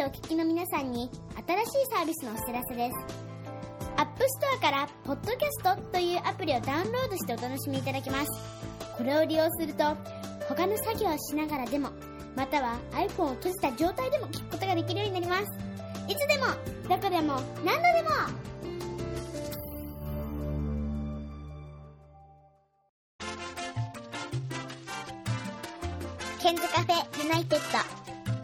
お聞きの皆さんに新しいサービスのお知らせです。アップストアからポッドキャストというアプリをダウンロードしてお楽しみいただけます。これを利用すると他の作業をしながらでも、または iPhone を閉じた状態でも聞くことができるようになります。いつでもどこでも何度でも。ケンズカフェユナイテッド。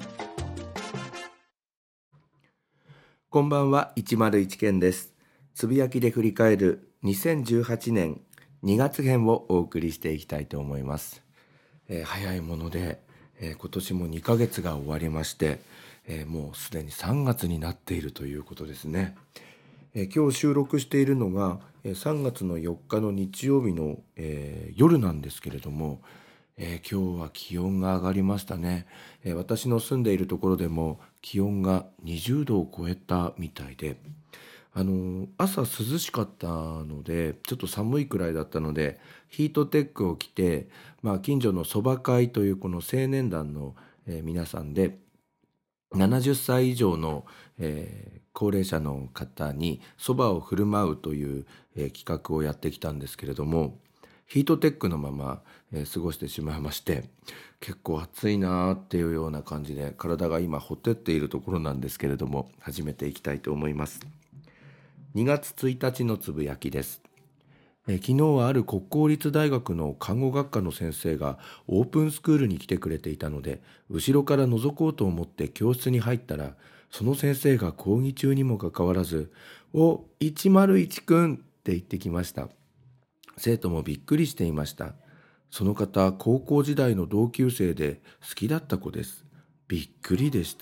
こんばんは、101ケンです。つぶやきで振り返る2018年2月編をお送りしていきたいと思います。早いもので、今年も2ヶ月が終わりまして、もうすでに3月になっているということですね。今日収録しているのが3月の4日の日曜日の、夜なんですけれども、今日は気温が上がりましたね。私の住んでいるところでも気温が20度を超えたみたいで、朝涼しかったのでちょっと寒いくらいだったのでヒートテックを着て、近所のそば会というこの青年団の、皆さんで70歳以上の、高齢者の方にそばを振る舞うという、企画をやってきたんですけれども、ヒートテックのまま、過ごしてしまいまして、結構暑いなっていうような感じで体が今ほてっているところなんですけれども、始めていきたいと思います。2月1日のつぶやきです。昨日はある国公立大学の看護学科の先生がオープンスクールに来てくれていたので、後ろから覗こうと思って教室に入ったら、その先生が講義中にもかかわらず、お、101くんって言ってきました。生徒もびっくりしていました。その方、高校時代の同級生で好きだった子です。びっくりでした。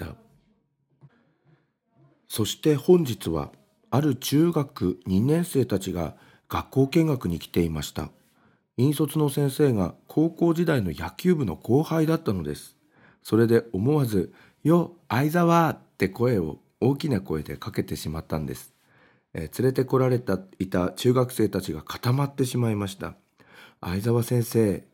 そして本日は、ある中学2年生たちが学校見学に来ていました。引率の先生が高校時代の野球部の後輩だったのです。それで思わず、よ、相沢って声を大きな声でかけてしまったんです。連れてこられていた中学生たちが固まってしまいました。相沢先生、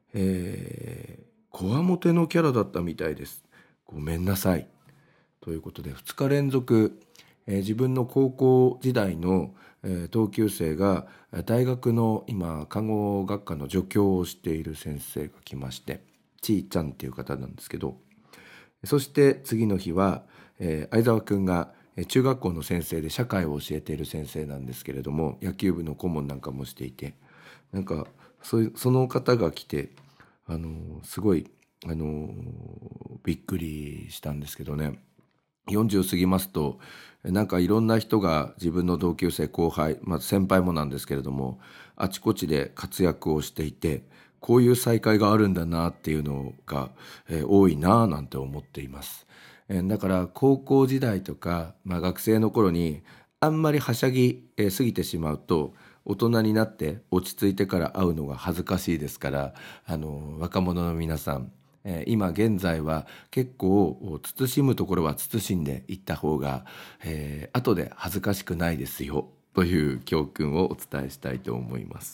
こわもてのキャラだったみたいです。ごめんなさい。ということで2日連続、自分の高校時代の、同級生が大学の今看護学科の助教をしている先生が来まして、ちーちゃんっていう方なんですけど、そして次の日は、相沢くんが中学校の先生で社会を教えている先生なんですけれども、野球部の顧問なんかもしていて、なんかその方が来て、すごい、びっくりしたんですけどね。40過ぎますと、なんかいろんな人が自分の同級生後輩、先輩もなんですけれども、あちこちで活躍をしていて、こういう再会があるんだなっていうのが、多いななんて思っています。だから高校時代とか、学生の頃にあんまりはしゃぎ、過ぎてしまうと、大人になって落ち着いてから会うのが恥ずかしいですから、若者の皆さん、今現在は結構慎むところは慎んでいった方が、後で恥ずかしくないですよという教訓をお伝えしたいと思います。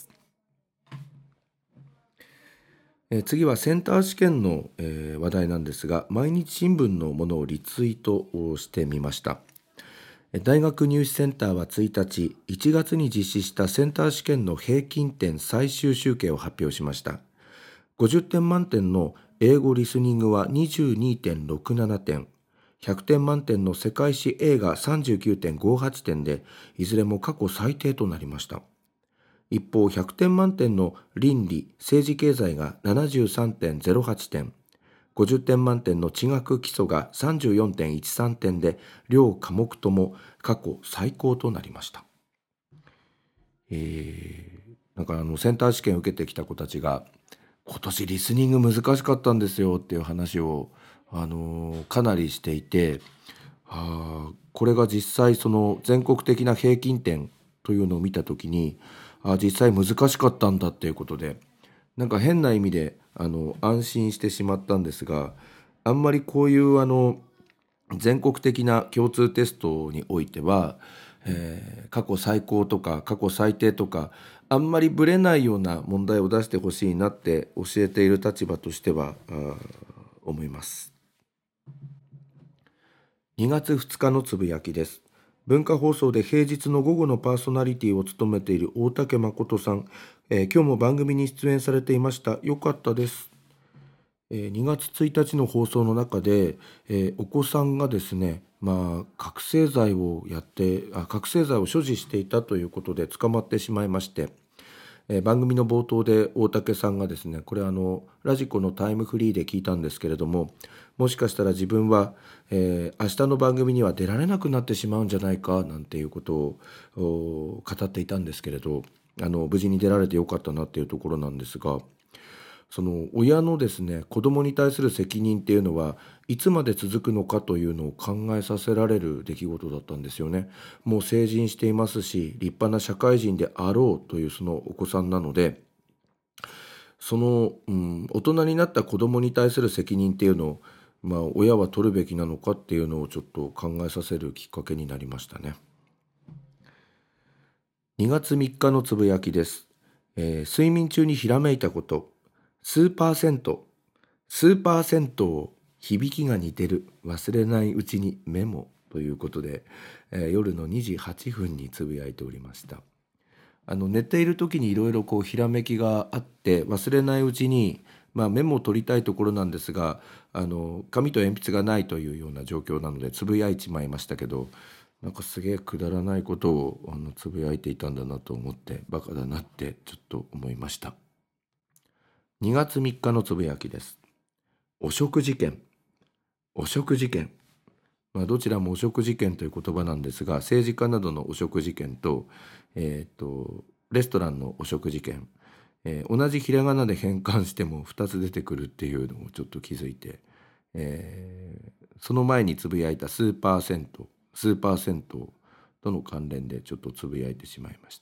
次はセンター試験の、話題なんですが、毎日新聞のものをリツイートをしてみました。大学入試センターは1日、1月に実施したセンター試験の平均点最終集計を発表しました。50点満点の英語リスニングは 22.67 点、100点満点の世界史映画 39.58 点で、いずれも過去最低となりました。一方、100点満点の倫理・政治経済が 73.08 点、50点満点の地学基礎が 34.13 点で、両科目とも過去最高となりました。なんかセンター試験を受けてきた子たちが、今年リスニング難しかったんですよっていう話を、かなりしていて、これが実際その全国的な平均点というのを見たときに、実際難しかったんだっていうことで、なんか変な意味で安心してしまったんですが、あんまりこういう全国的な共通テストにおいては、過去最高とか過去最低とかあんまりぶれないような問題を出してほしいなって教えている立場としては思います。 2月2日のつぶやきです。文化放送で平日の午後のパーソナリティを務めている大竹誠さん、今日も番組に出演されていました。よかったです。2月1日の放送の中で、お子さんがですね、覚醒剤を所持していたということで捕まってしまいまして、番組の冒頭で大竹さんがですね、これラジコのタイムフリーで聞いたんですけれども、もしかしたら自分は、明日の番組には出られなくなってしまうんじゃないかなんていうことを語っていたんですけれど、無事に出られてよかったなっていうところなんですが、その親のですね、子供に対する責任っていうのはいつまで続くのかというのを考えさせられる出来事だったんですよね。もう成人していますし、立派な社会人であろうというそのお子さんなので、大人になった子供に対する責任っていうのを、親は取るべきなのかっていうのをちょっと考えさせるきっかけになりましたね。2月3日のつぶやきです。睡眠中にひらめいたこと。数パーセントを響きが似てる、忘れないうちにメモということで、夜の2時8分につぶやいておりました。寝ている時にいろいろひらめきがあって忘れないうちに、メモを取りたいところなんですが、紙と鉛筆がないというような状況なのでつぶやいちまいましたけど、なんかすげえくだらないことをつぶやいていたんだなと思って、バカだなってちょっと思いました。2月3日のつぶやきです。汚職事件。どちらも汚職事件という言葉なんですが、政治家などの汚職事件と、レストランの汚職事件、同じひらがなで変換しても2つ出てくるっていうのをちょっと気づいて、その前につぶやいた数パーセントとの関連でちょっとつぶやいてしまいました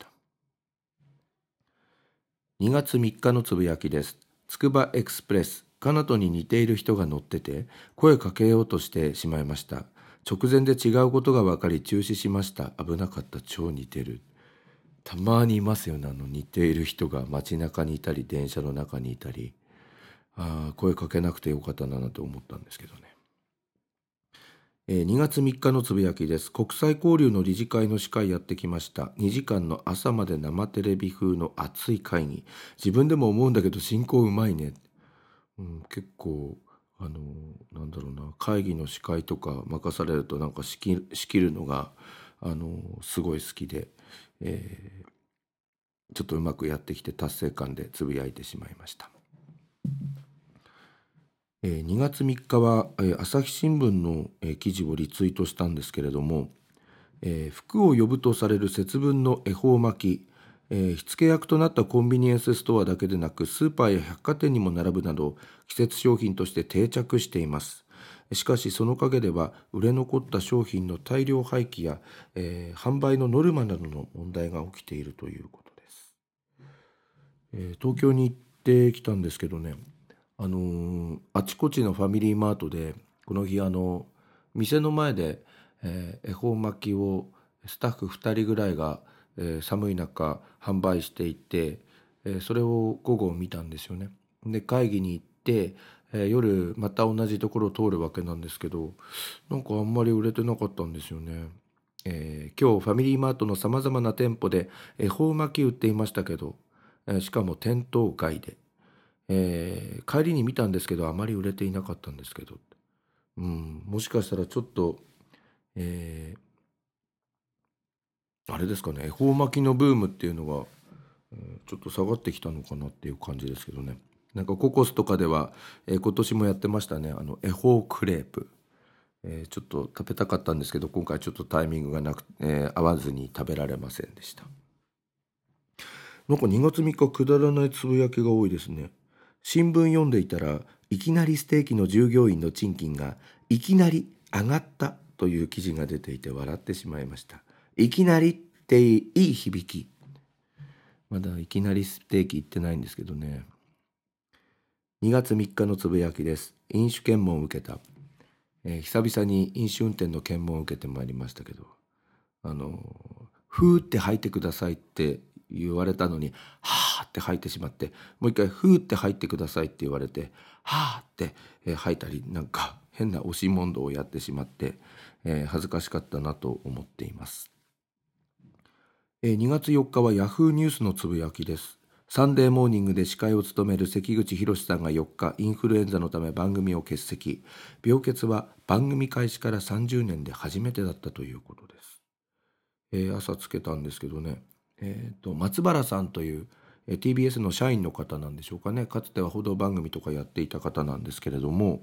。2月3日のつぶやきです。つくばエクスプレス、カナトに似ている人が乗ってて声かけようとしてしまいました。直前で違うことが分かり中止しました。危なかった。超似てる。たまにいますよね、似ている人が街中にいたり電車の中にいたり、声かけなくてよかったなと思ったんですけどね。2月3日のつぶやきです。国際交流の理事会の司会やってきました。2時間の朝まで生テレビ風の熱い会議。自分でも思うんだけど進行うまいね。結構会議の司会とか任されるとなんか仕切るのがすごい好きで、ちょっとうまくやってきて達成感でつぶやいてしまいました。2月3日は朝日新聞の記事をリツイートしたんですけれども、福を呼ぶとされる節分の恵方巻き、火付け役となったコンビニエンスストアだけでなくスーパーや百貨店にも並ぶなど季節商品として定着しています。しかしその陰では売れ残った商品の大量廃棄や、販売のノルマなどの問題が起きているということです。東京に行ってきたんですけどね、あちこちのファミリーマートでこの日店の前で、恵方巻きをスタッフ2人ぐらいが、寒い中販売していて、それを午後見たんですよね。で会議に行って、夜また同じところを通るわけなんですけど、なんかあんまり売れてなかったんですよね。今日ファミリーマートのさまざまな店舗で恵方巻き売っていましたけど、しかも店頭外で、帰りに見たんですけどあまり売れていなかったんですけど、もしかしたらちょっと、あれですかね、恵方巻きのブームっていうのが、ちょっと下がってきたのかなっていう感じですけどね。なんかココスとかでは、今年もやってましたね、恵方クレープ、ちょっと食べたかったんですけど今回ちょっとタイミングがなく、合わずに食べられませんでした。なんか2月3日くだらないつぶやきが多いですね。新聞読んでいたらいきなりステーキの従業員の賃金がいきなり上がったという記事が出ていて笑ってしまいました。いきなりっていい響き。まだいきなりステーキ行ってないんですけどね。2月3日のつぶやきです。飲酒検問を受けた。久々に飲酒運転の検問を受けてまいりましたけど、ふーって吐いてくださいって言われたのにはーって吐いてしまって、もう一回ふーって吐いてくださいって言われてはーって吐いたり、なんか変な押し問答をやってしまって、 恥ずかしかったなと思っています。2月4日はヤフーニュースのつぶやきです。サンデーモーニングで司会を務める関口博さんが4日、インフルエンザのため番組を欠席。病欠は番組開始から30年で初めてだったということです。朝つけたんですけどね、松原さんという、TBS の社員の方なんでしょうかね。かつては報道番組とかやっていた方なんですけれども、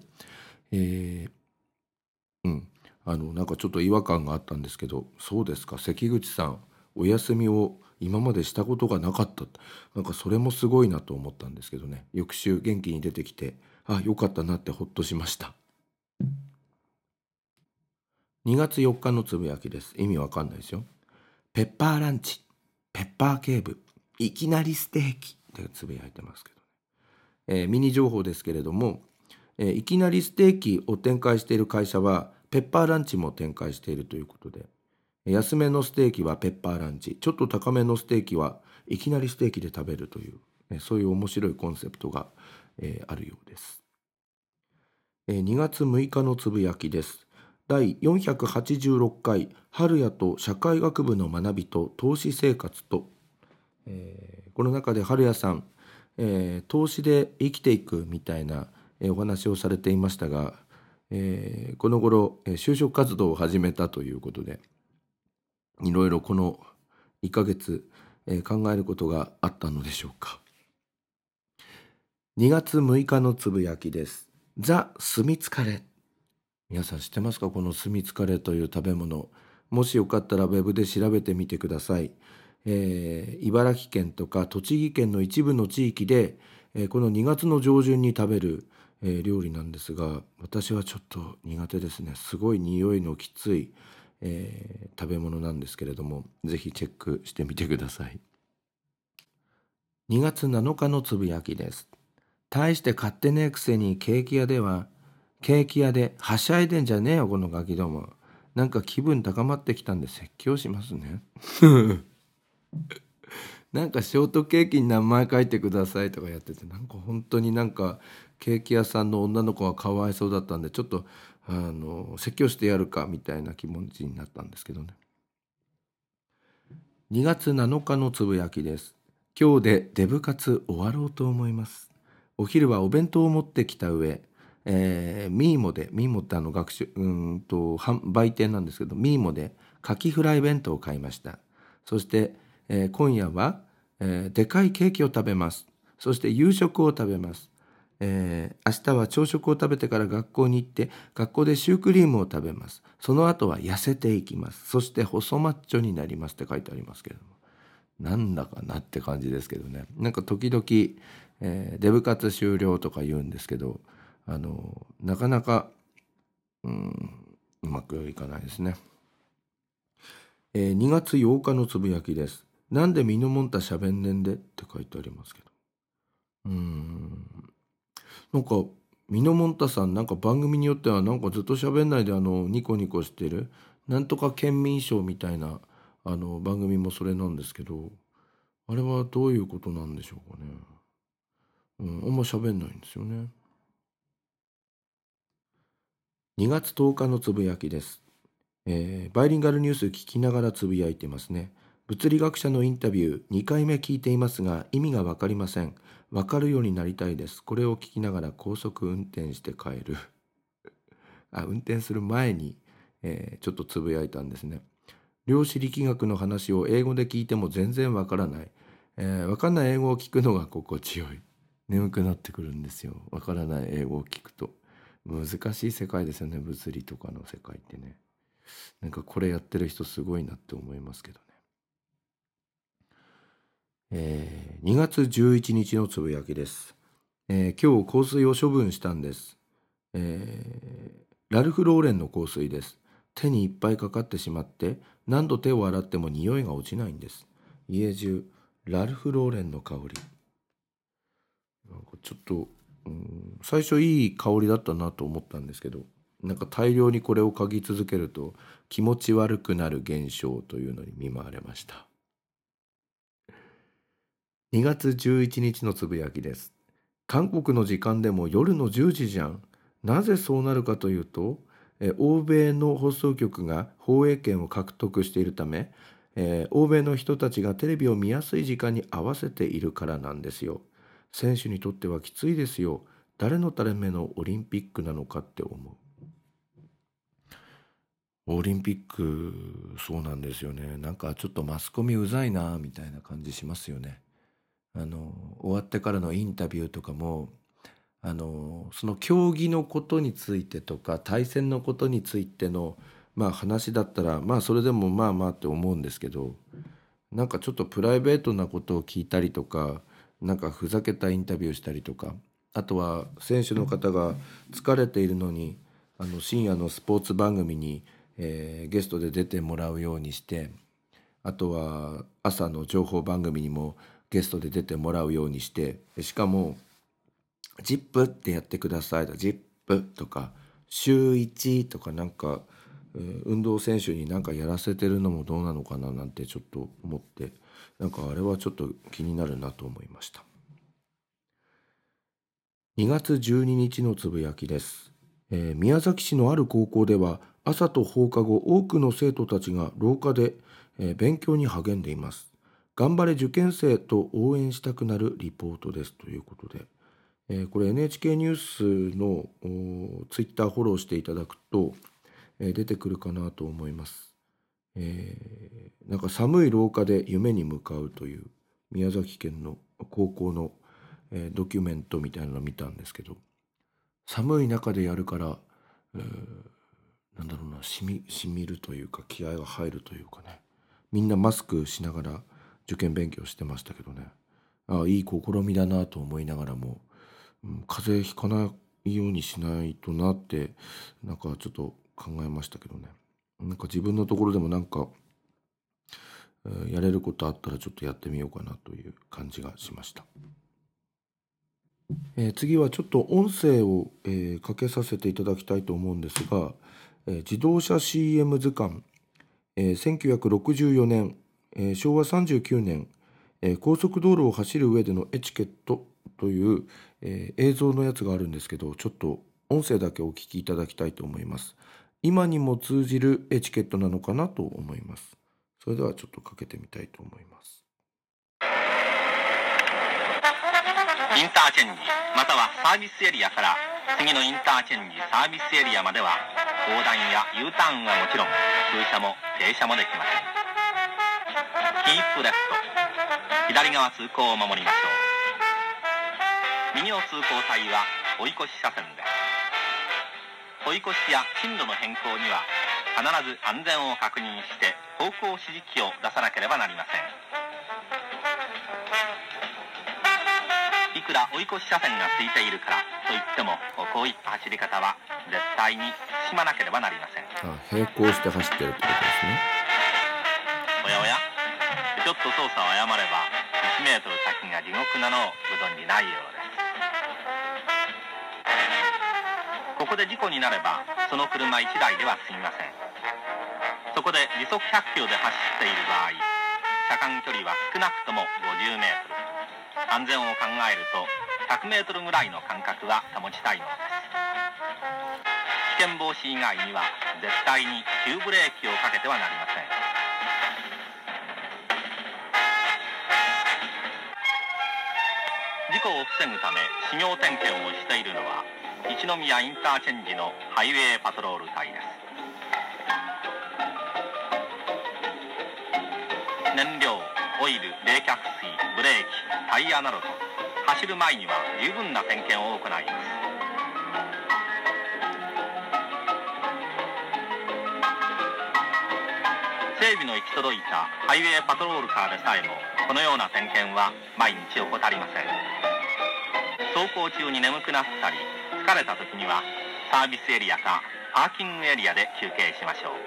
なんかちょっと違和感があったんですけど、そうですか、関口さんお休みを今までしたことがなかった。なんかそれもすごいなと思ったんですけどね。翌週元気に出てきて、よかったなってほっとしました。2月4日のつぶやきです。意味わかんないですよ。ペッパーランチ、ペッパー警部、いきなりステーキってつぶやいてますけどね。ミニ情報ですけれども、いきなりステーキを展開している会社はペッパーランチも展開しているということで、安めのステーキはペッパーランチ、ちょっと高めのステーキはいきなりステーキで食べるという、そういう面白いコンセプトが、あるようです。2月6日のつぶやきです。第486回春也と社会学部の学びと投資生活と、この中で春也さん、投資で生きていくみたいな、お話をされていましたが、この頃、就職活動を始めたということで、いろいろこの1ヶ月、考えることがあったのでしょうか。2月6日のつぶやきです。ザ・スミツカレー。皆さん知ってますか？このスミツカレーという食べ物。もしよかったらウェブで調べてみてください。茨城県とか栃木県の一部の地域で、この2月の上旬に食べる、料理なんですが、私はちょっと苦手ですね。すごい匂いのきつい、食べ物なんですけれども、ぜひチェックしてみてください。2月7日のつぶやきです。大して買ってねえくせにケーキ屋ではしゃいでんじゃねえよこのガキども。なんか気分高まってきたんで説教しますね。なんかショートケーキに名前書いてくださいとかやってて、なんか本当になんかケーキ屋さんの女の子がかわいそうだったんで、ちょっと説教してやるかみたいな気持ちになったんですけどね。2月7日のつぶやきです。今日でデブ活終わろうと思います。お昼はお弁当を持ってきた上、ミーモって売店なんですけど、ミーモでカキフライ弁当を買いました。そして、今夜は、でかいケーキを食べます。そして夕食を食べます。明日は朝食を食べてから学校に行って、学校でシュークリームを食べます。その後は痩せていきます。そして細マッチョになりますって書いてありますけれども、なんだかなって感じですけどね。なんか時々、デブ活終了とか言うんですけど、なかなかうまくいかないですね。2月8日のつぶやきです。なんでミノモンタしゃべんねんでって書いてありますけど、なんかミノモンタさん、なんか番組によってはなんかずっと喋んないでニコニコしてるなんとか県民賞みたいな番組もそれなんですけど、あれはどういうことなんでしょうかね。あんま喋んないんですよね。2月10日のつぶやきです。バイリンガルニュース聞きながらつぶやいてますね。物理学者のインタビュー2回目聞いていますが意味が分かりません。分かるようになりたいです。これを聞きながら高速運転して帰る運転する前に、ちょっとつぶやいたんですね。量子力学の話を英語で聞いても全然分からない。分かんない英語を聞くのが心地よい。眠くなってくるんですよ。分からない英語を聞くと。難しい世界ですよね、物理とかの世界ってね。なんかこれやってる人すごいなって思いますけどね。2月11日のつぶやきです。今日香水を処分したんです。ラルフローレンの香水です。手にいっぱいかかってしまって何度手を洗っても匂いが落ちないんです。家中ラルフローレンの香り。なんかちょっと、最初いい香りだったなと思ったんですけど、なんか大量にこれを嗅ぎ続けると気持ち悪くなる現象というのに見舞われました。2月11日のつぶやきです。韓国の時間でも夜の10時じゃん。なぜそうなるかというと、 欧米の放送局が放映権を獲得しているため、欧米の人たちがテレビを見やすい時間に合わせているからなんですよ。選手にとってはきついですよ。誰のためのオリンピックなのかって思う。オリンピック、そうなんですよね。なんかちょっとマスコミうざいなみたいな感じしますよね。終わってからのインタビューとかも、その競技のことについてとか対戦のことについての話だったらそれでもまあまあって思うんですけど、なんかちょっとプライベートなことを聞いたりとか、なんかふざけたインタビューしたりとか、あとは選手の方が疲れているのに深夜のスポーツ番組に、ゲストで出てもらうようにして、あとは朝の情報番組にもゲストで出てもらうようにして、しかもジップってやってくださいと、ジップとか週1とかなんか、運動選手になんかやらせてるのもどうなのかななんてちょっと思って、なんかあれはちょっと気になるなと思いました。2月12日のつぶやきです。宮崎市のある高校では朝と放課後多くの生徒たちが廊下で、勉強に励んでいます。頑張れ受験生と応援したくなるリポートですということで、これ NHK ニュースのツイッターフォローしていただくと、出てくるかなと思います。なんか寒い廊下で夢に向かうという宮崎県の高校の、ドキュメントみたいなのを見たんですけど、寒い中でやるから、なんだろうな、しみるというか気合が入るというかね、みんなマスクしながら受験勉強してましたけどね、いい試みだなと思いながらも、風邪ひかないようにしないとなってなんかちょっと考えましたけどね。なんか自分のところでもなんか、やれることあったらちょっとやってみようかなという感じがしました。次はちょっと音声を、かけさせていただきたいと思うんですが、自動車 CM 図鑑、1964年、昭和39年、高速道路を走る上でのエチケットという、映像のやつがあるんですけど、ちょっと音声だけお聞きいただきたいと思います。今にも通じるエチケットなのかなと思います。それではちょっとかけてみたいと思います。 インターチェンジまたはサービスエリアから次のインターチェンジサービスエリアまでは横断や U ターンはもちろん空車も停車もできません。キープレフト、左側通行を守りましょう。右の通行帯は追い越し車線です。追い越しや進路の変更には必ず安全を確認して方向指示器を出さなければなりません。いくら追い越し車線がついているからといってもこういった走り方は絶対に慎まなければなりません。 並行して走ってるってことですね。 おやおや、ちょっと操作を誤れば1メートル先が地獄なのをご存じないようです。ここで事故になればその車1台では済みません。そこで時速100キロで走っている場合、車間距離は少なくとも50メートル、安全を考えると100メートルぐらいの間隔は保ちたいのです。危険防止以外には絶対に急ブレーキをかけてはなりません。事故を防ぐため始業点検をしているのは一宮インターチェンジのハイウェイパトロール隊です。燃料、オイル、冷却水、ブレーキ、タイヤなどと走る前には十分な点検を行います。整備の行き届いたハイウェイパトロールカーでさえもこのような点検は毎日怠りません。走行中に眠くなったり疲れた時にはサービスエリアかパーキングエリアで休憩しましょう。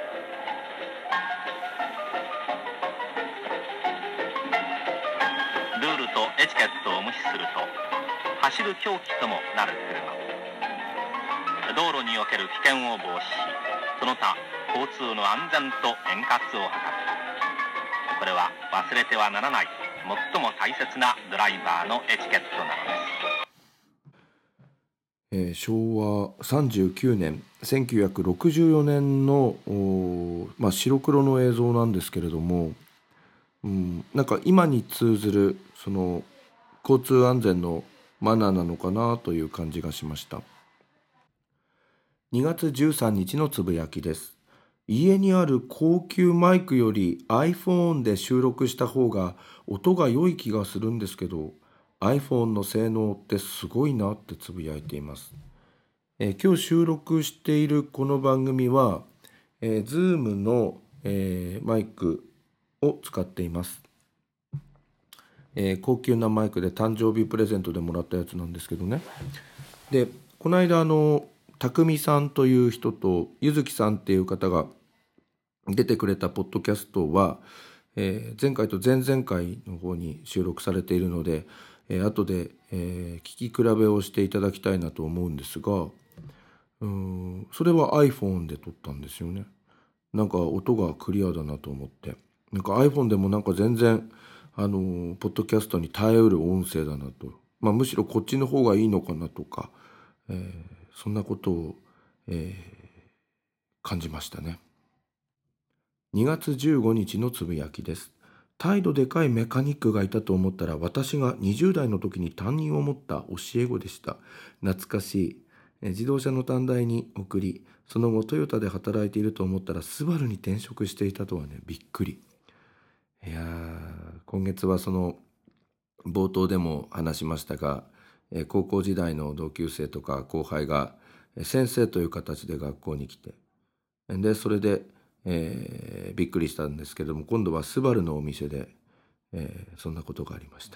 ルールとエチケットを無視すると走る凶器ともなる車、道路における危険を防止し、その他交通の安全と円滑を図る。これは忘れてはならない最も大切なドライバーのエチケットなのです。 昭和39年1964年の白黒の映像なんですけれども、なんか今に通ずるその交通安全のマナーなのかなという感じがしました。2月13日のつぶやきです。家にある高級マイクより iPhone で収録した方が音が良い気がするんですけど、 iPhone の性能ってすごいなってつぶやいています。今日収録しているこの番組は、Zoom の、マイクを使っています。高級なマイクで誕生日プレゼントでもらったやつなんですけどね。で、この間匠さんという人とゆずきさんっていう方が出てくれたポッドキャストは、前回と前々回の方に収録されているので、後で、聞き比べをしていただきたいなと思うんですが、それは iPhone で撮ったんですよね。なんか音がクリアだなと思って、なんか iPhone でもなんか全然ポッドキャストに耐えうる音声だなと、むしろこっちの方がいいのかなとか、そんなことを、感じましたね。2月15日のつぶやきです。態度でかいメカニックがいたと思ったら、私が20代の時に担任を持った教え子でした。懐かしい。自動車の短大に送り、その後トヨタで働いていると思ったらスバルに転職していたとはね、びっくり。いや今月はその冒頭でも話しましたが、高校時代の同級生とか後輩が先生という形で学校に来て、でそれで、びっくりしたんですけども、今度はスバルのお店で、そんなことがありました。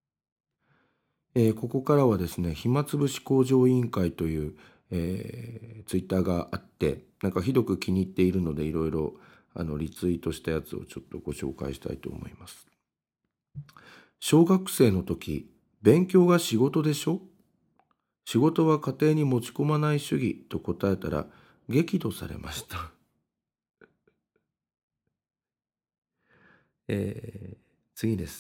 ここからはですね、暇つぶし向上委員会という、ツイッターがあって、なんかひどく気に入っているので、いろいろリツイートしたやつをちょっとご紹介したいと思います。小学生の時、勉強が仕事でしょ？仕事は家庭に持ち込まない主義と答えたら激怒されました。次です。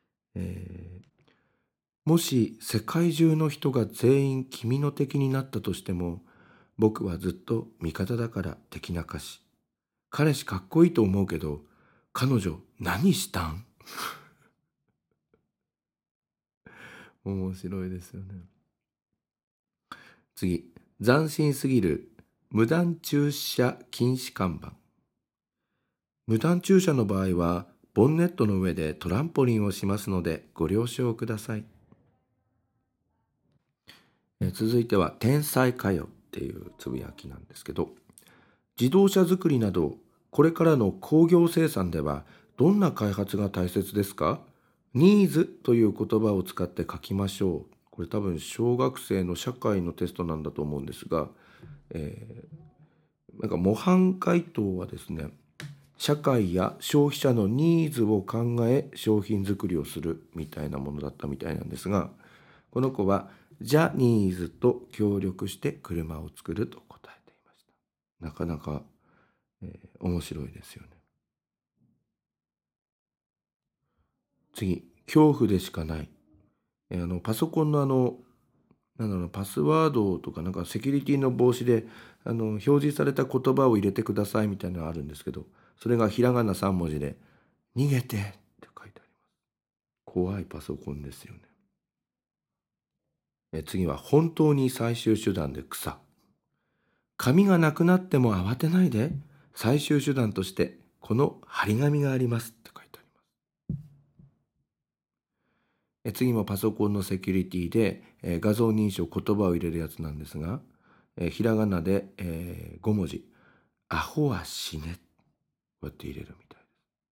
もし世界中の人が全員君の敵になったとしても、僕はずっと味方だから敵なかし。彼氏かっこいいと思うけど、彼女何したん？面白いですよね。次、斬新すぎる無断駐車禁止看板。無断駐車の場合は、ボンネットの上でトランポリンをしますのでご了承ください。続いては天才かよっていうつぶやきなんですけど、自動車作りなどこれからの工業生産ではどんな開発が大切ですか？ニーズという言葉を使って書きましょう。これ多分小学生の社会のテストなんだと思うんですが、なんか模範解答はですね、社会や消費者のニーズを考え商品作りをするみたいなものだったみたいなんですが、この子はジャニーズと協力して車を作ると答えていました。なかなか、面白いですよね。次、恐怖でしかない。パソコンのパスワードとかなんかセキュリティの防止で表示された言葉を入れてくださいみたいなのがあるんですけど、それがひらがな3文字で逃げてって書いてあります。怖いパソコンですよね。次は本当に最終手段で草。紙がなくなっても慌てないで、最終手段としてこの張り紙がありますって書いてあります。次もパソコンのセキュリティで、画像認証言葉を入れるやつなんですが、ひらがなで、5文字、アホは死ね、こうやって入れるみた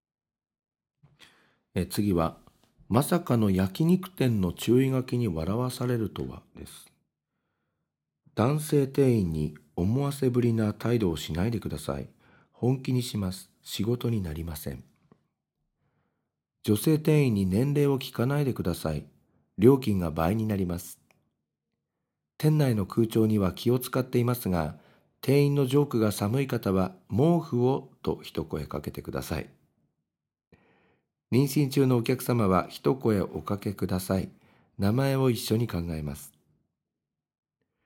いです。次はまさかの焼肉店の注意書きに笑わされるとはです。男性店員に思わせぶりな態度をしないでください。本気にします。仕事になりません。女性店員に年齢を聞かないでください。料金が倍になります。店内の空調には気を使っていますが、店員のジョークが寒い方は毛布をと一声かけてください。妊娠中のお客様は一声おかけください。名前を一緒に考えます。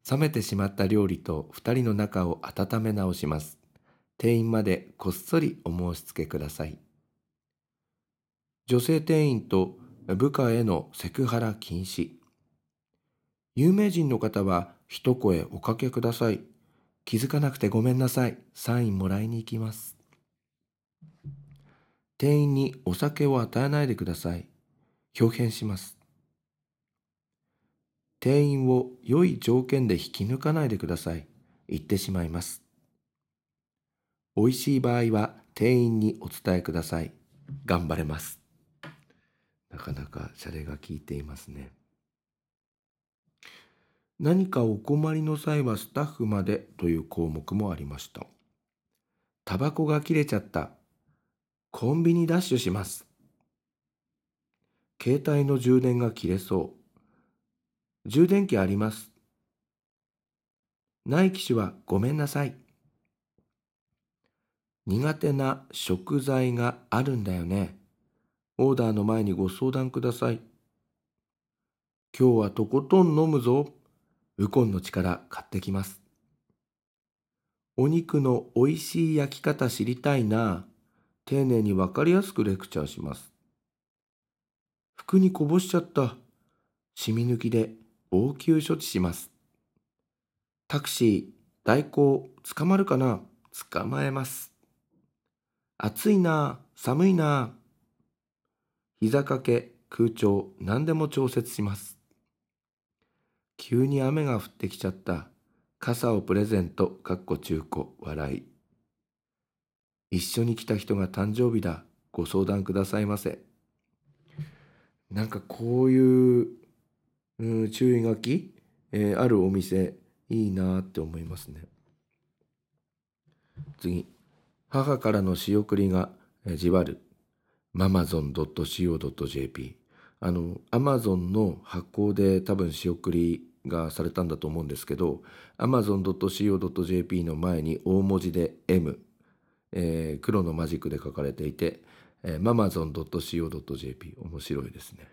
冷めてしまった料理と2人の仲を温め直します。店員までこっそりお申し付けください。女性店員と部下へのセクハラ禁止。有名人の方は一声おかけください。気づかなくてごめんなさい。サインもらいに行きます。店員にお酒を与えないでください。表変します。店員を良い条件で引き抜かないでください。言ってしまいます。美味しい場合は店員にお伝えください。頑張れます。なかなかシャレが効いていますね。何かお困りの際はスタッフまでという項目もありました。タバコが切れちゃった。コンビニダッシュします。携帯の充電が切れそう。充電器あります。ない機種はごめんなさい。苦手な食材があるんだよね。オーダーの前にご相談ください。今日はとことん飲むぞ。ウコンの力買ってきます。お肉のおいしい焼き方知りたいな。丁寧にわかりやすくレクチャーします。服にこぼしちゃった。染み抜きで応急処置します。タクシー、代行、捕まるかな？捕まえます。暑いな、寒いな。膝掛け、空調、何でも調節します。急に雨が降ってきちゃった。傘をプレゼント、かっこ中古、笑い。一緒に来た人が誕生日だ。ご相談くださいませ。なんかこういう、注意書き、あるお店、いいなって思いますね。次。母からの仕送りがじわる。mamazon.co.jp。Amazon の発行で多分仕送りがされたんだと思うんですけど、amazon.co.jp の前に大文字で M、黒のマジックで書かれていて、mamazon.co.jp。面白いですね。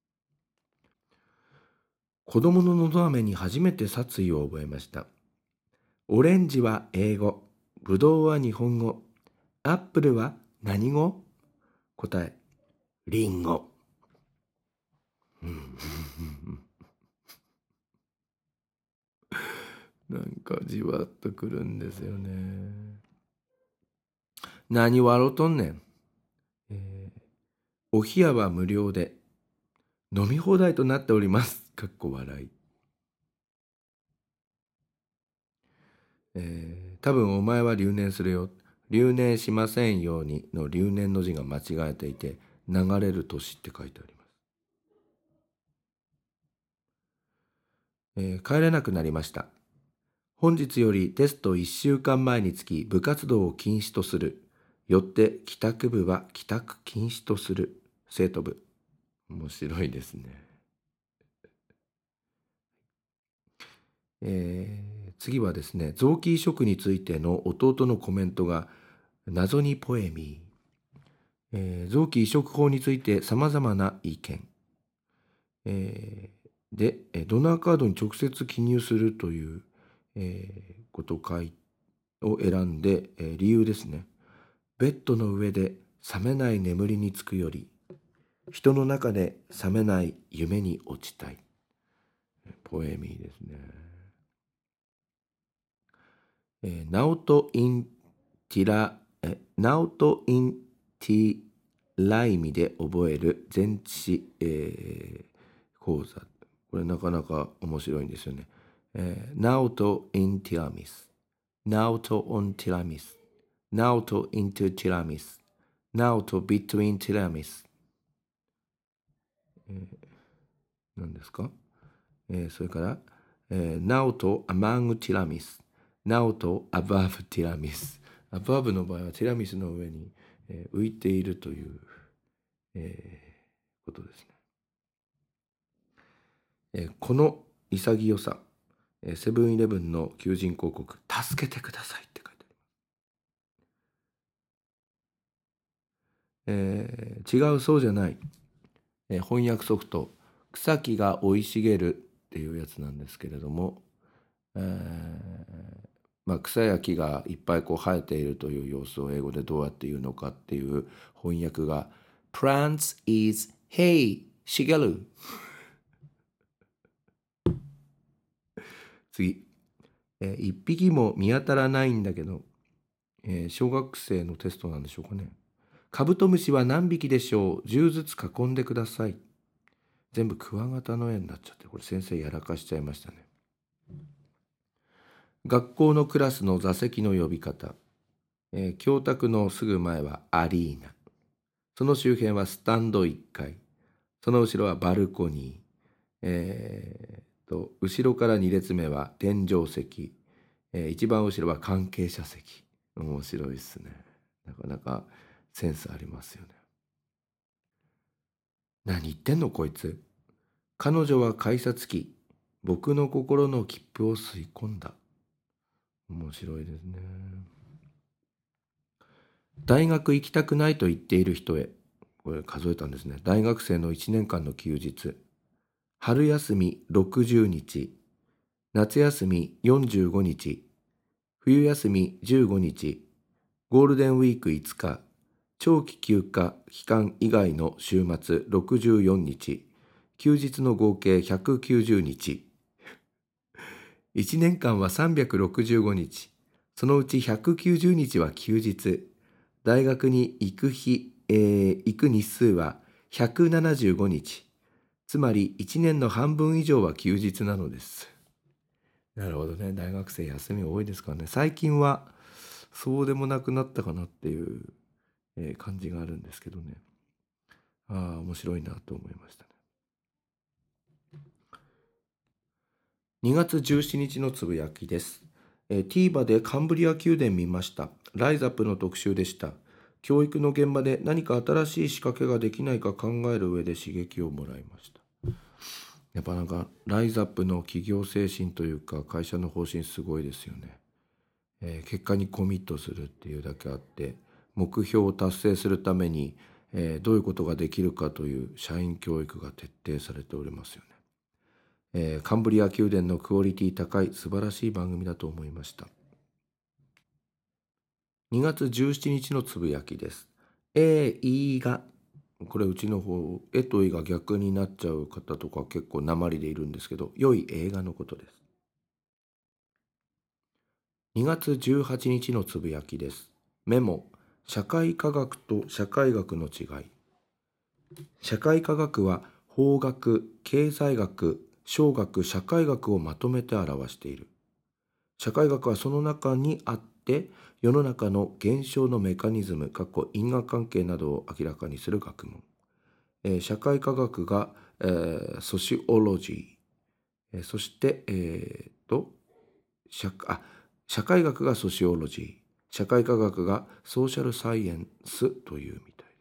子供ののど飴に初めて殺意を覚えました。オレンジは英語、ぶどうは日本語、アップルは何語？答え、リンゴ。なんかじわっとくるんですよね。何笑うとんねん。お冷やは無料で飲み放題となっております。かっこ笑い。多分お前は留年するよ。留年しませんようにの留年の字が間違えていて、流れる年って書いてあります。帰れなくなりました。本日よりテスト1週間前につき部活動を禁止とする。よって帰宅部は帰宅禁止とする。生徒部。面白いですね。次はですね、臓器移植についての弟のコメントが謎にポエミー。臓器移植法について様々な意見。で、ドナーカードに直接記入するという、ことを選んで、理由ですね。ベッドの上で覚めない眠りにつくより、人の中で覚めない夢に落ちたい。ポエミーですね。ナオト・インティライミで覚える前置詞、講座。これなかなか面白いんですよね。ナオト・インティラミス。ナオト・オン・ティラミス。ナオト・イントゥ・ティラミス。ナオト・ビトゥイン・ティラミス。何ですか？それから、ナオト・アマング・ティラミス。ナオト・アバーブ・ティラミス。アバーブの場合はティラミスの上に、浮いているという、ことですね。この潔さ、セブンイレブンの求人広告、助けてくださいって書いてあります。違う、そうじゃない。翻訳ソフト、草木が生い茂るっていうやつなんですけれども、 草や木がいっぱいこう生えているという様子を英語でどうやって言うのかっていう翻訳が Plants is Hey 茂る次、一匹も見当たらないんだけど、小学生のテストなんでしょうかね。カブトムシは何匹でしょう。10ずつ囲んでください。全部クワガタの絵になっちゃって、これ先生やらかしちゃいましたね。学校のクラスの座席の呼び方、教卓のすぐ前はアリーナ、その周辺はスタンド1階、その後ろはバルコニー、後ろから2列目は天井席、一番後ろは関係者席。面白いですね。なかなかセンスありますよね。何言ってんのこいつ。彼女は改札機、僕の心の切符を吸い込んだ。面白いですね。大学行きたくないと言っている人へ、これ数えたんですね。大学生の1年間の休日、春休み60日、夏休み45日、冬休み15日、ゴールデンウィーク5日、長期休暇期間以外の週末64日、休日の合計190日。1年間は365日、そのうち190日は休日。大学に行く日、行く日数は175日。つまり1年の半分以上は休日なのです。なるほどね。大学生休み多いですからね。最近はそうでもなくなったかなっていう、感じがあるんですけどね。面白いなと思いましたね。2月17日のつぶやきです。TVer でカンブリア宮殿見ました。ライザップの特集でした。教育の現場で何か新しい仕掛けができないか考える上で刺激をもらいました。やっぱなんかライザップの企業精神というか会社の方針すごいですよね。結果にコミットするっていうだけあって目標を達成するために、どういうことができるかという社員教育が徹底されておりますよね。カンブリア宮殿のクオリティ高い素晴らしい番組だと思いました。2月17日のつぶやきです。いが、これうちの方、といが逆になっちゃう方とか結構訛りでいるんですけど、良い映画のことです。2月18日のつぶやきです。メモ、社会科学と社会学の違い。社会科学は法学、経済学、商学、社会学をまとめて表している。社会学はその中にあって世の中の現象のメカニズム、因果関係などを明らかにする学問。社会科学が、ソシオロジー、そして、社会学がソシオロジー、社会科学がソーシャルサイエンスというみたい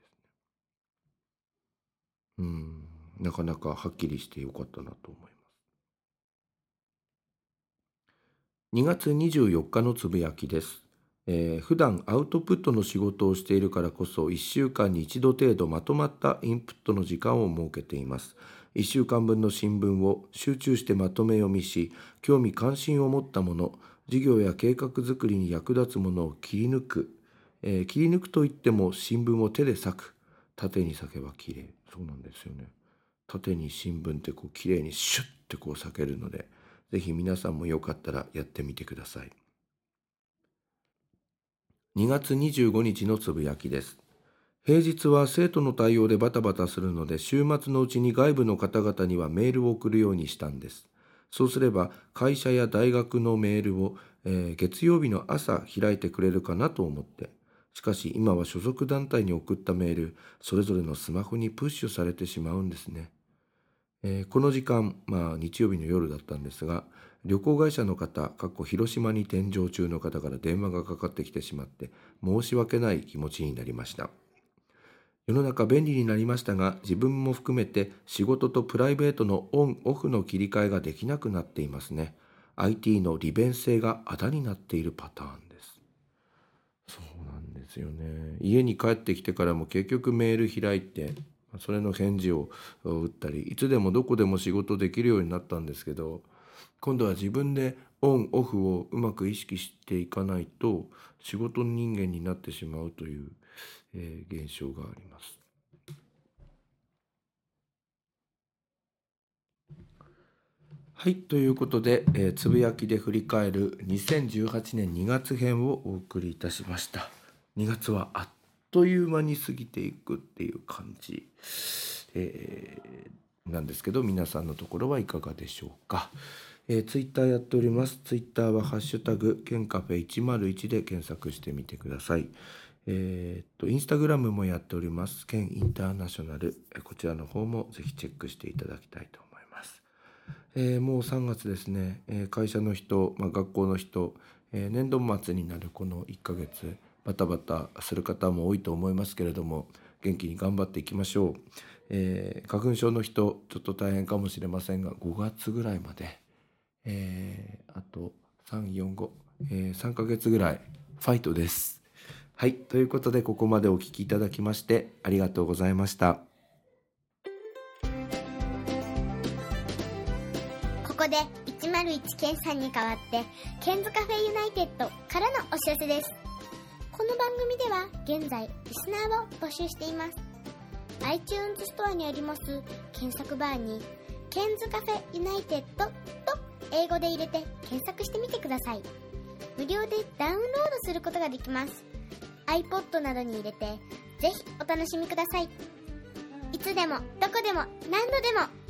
ですね。なかなかはっきりしてよかったなと思います。2月24日のつぶやきです。普段アウトプットの仕事をしているからこそ1週間に1度程度まとまったインプットの時間を設けています。1週間分の新聞を集中してまとめ読みし、興味関心を持ったもの、事業や計画作りに役立つものを切り抜く。切り抜くといっても新聞を手で裂く。縦に裂けばきれい。そうなんですよね。縦に新聞ってこうきれいにシュッてこう裂けるので、ぜひ皆さんもよかったらやってみてください。2月25日のつぶやきです。平日は生徒の対応でバタバタするので、週末のうちに外部の方々にはメールを送るようにしたんです。そうすれば会社や大学のメールを、月曜日の朝開いてくれるかなと思って。しかし今は所属団体に送ったメール、それぞれのスマホにプッシュされてしまうんですね。この時間、日曜日の夜だったんですが、旅行会社の方、広島に転乗中の方から電話がかかってきてしまって、申し訳ない気持ちになりました。世の中便利になりましたが、自分も含めて仕事とプライベートのオン・オフの切り替えができなくなっていますね。IT の利便性があだになっているパターンです。そうなんですよね。家に帰ってきてからも結局メール開いて、それの返事を打ったり、いつでもどこでも仕事できるようになったんですけど、今度は自分でオンオフをうまく意識していかないと仕事人間になってしまうという、現象があります。はい、ということで、つぶやきで振り返る2018年2月編をお送りいたしました。2月はあっという間に過ぎていくっていう感じ、なんですけど、皆さんのところはいかがでしょうか。ツイッターやっております。ツイッターはハッシュタグケンカフェ101で検索してみてください。インスタグラムもやっております。ケンインターナショナル、こちらの方もぜひチェックしていただきたいと思います。もう3月ですね。会社の人、学校の人、年度末になるこの1ヶ月バタバタする方も多いと思いますけれども、元気に頑張っていきましょう。花粉症の人ちょっと大変かもしれませんが、5月ぐらいまで、あと3、4、5、3ヶ月ぐらいファイトです。はい、ということでここまでお聞きいただきましてありがとうございました。 ここで101ケンさんに代わってケンズカフェユナイテッドからのお知らせです。この番組では現在リスナーを募集しています。 iTunes ストアにあります検索バーにケンズカフェユナイテッドと英語で入れて検索してみてください。無料でダウンロードすることができます。 iPod などに入れてぜひお楽しみください。いつでもどこでも何度でも